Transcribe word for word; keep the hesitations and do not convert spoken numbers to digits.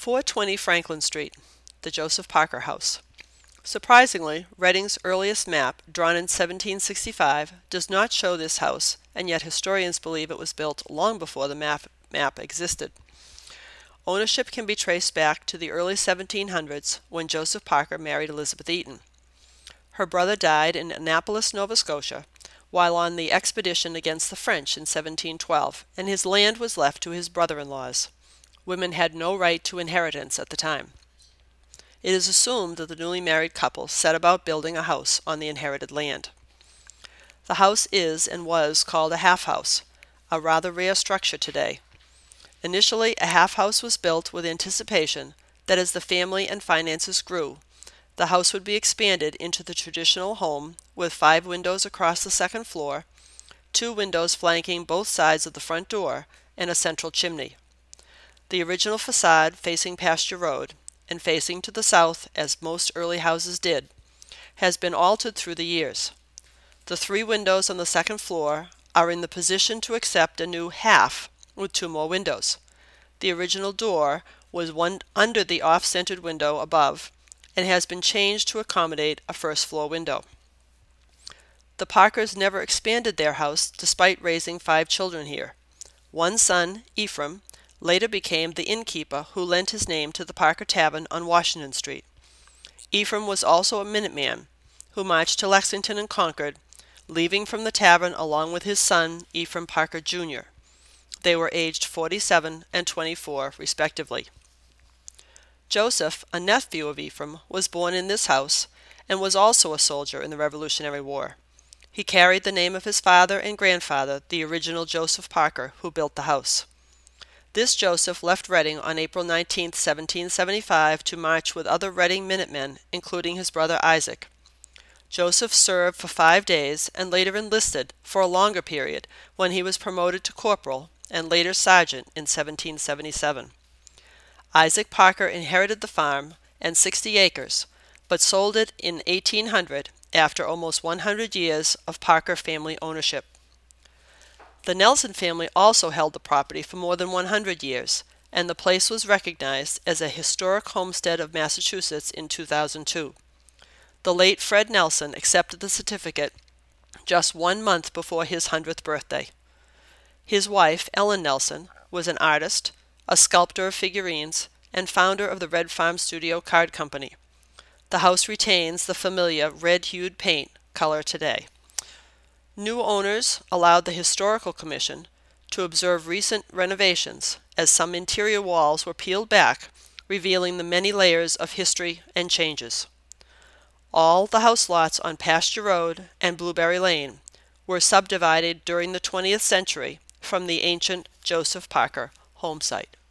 four twenty Franklin Street, the Joseph Parker House. Surprisingly, Reading's earliest map, drawn in seventeen sixty-five, does not show this house, and yet historians believe it was built long before the map, map existed. Ownership can be traced back to the early seventeen hundreds when Joseph Parker married Elizabeth Eaton. Her brother died in Annapolis, Nova Scotia, while on the expedition against the French in seventeen twelve, and his land was left to his brother-in-laws. Women had no right to inheritance at the time. It is assumed that the newly married couple set about building a house on the inherited land. The house is and was called a half-house, a rather rare structure today. Initially, a half-house was built with anticipation that as the family and finances grew, the house would be expanded into the traditional home with five windows across the second floor, two windows flanking both sides of the front door, and a central chimney. The original facade facing Pasture Road, and facing to the south as most early houses did, has been altered through the years. The three windows on the second floor are in the position to accept a new half with two more windows. The original door was one under the off-centered window above and has been changed to accommodate a first-floor window. The Parkers never expanded their house despite raising five children here. One son, Ephraim, later became the innkeeper who lent his name to the Parker Tavern on Washington Street. Ephraim was also a Minuteman who marched to Lexington and Concord, leaving from the tavern along with his son, Ephraim Parker Junior They were aged forty-seven and twenty-four, respectively. Joseph, a nephew of Ephraim, was born in this house and was also a soldier in the Revolutionary War. He carried the name of his father and grandfather, the original Joseph Parker, who built the house. This Joseph left Reading on April nineteenth, seventeen seventy-five, to march with other Reading Minutemen, including his brother Isaac. Joseph served for five days and later enlisted for a longer period when he was promoted to corporal and later sergeant in seventeen seventy-seven. Isaac Parker inherited the farm and sixty acres, but sold it in eighteen hundred after almost one hundred years of Parker family ownership. The Nelson family also held the property for more than one hundred years, and the place was recognized as a historic homestead of Massachusetts in two thousand two. The late Fred Nelson accepted the certificate just one month before his hundredth birthday. His wife, Ellen Nelson, was an artist, a sculptor of figurines, and founder of the Red Farm Studio Card Company. The house retains the familiar red-hued paint color today. New owners allowed the Historical Commission to observe recent renovations as some interior walls were peeled back, revealing the many layers of history and changes. All the house lots on Pasture Road and Blueberry Lane were subdivided during the twentieth century from the ancient Joseph Parker home site.